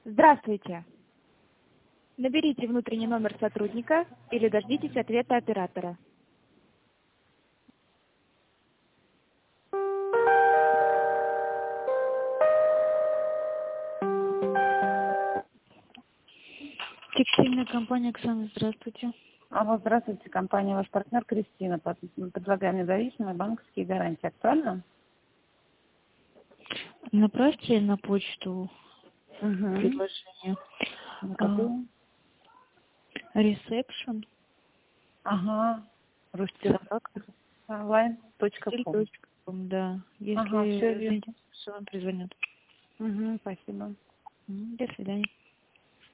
Здравствуйте. Наберите внутренний номер сотрудника или дождитесь ответа оператора. Текстильная компания «Оксана», здравствуйте. Алло, здравствуйте, компания «Ваш партнер» Кристина. Предлагаем независимые банковские гарантии. Актуально? Направьте на почту предложение. Какую? Reception. Ага. Собака. Online.com. Да. Если Ага, все верно. заинтересован, перезвонят. Спасибо. До свидания.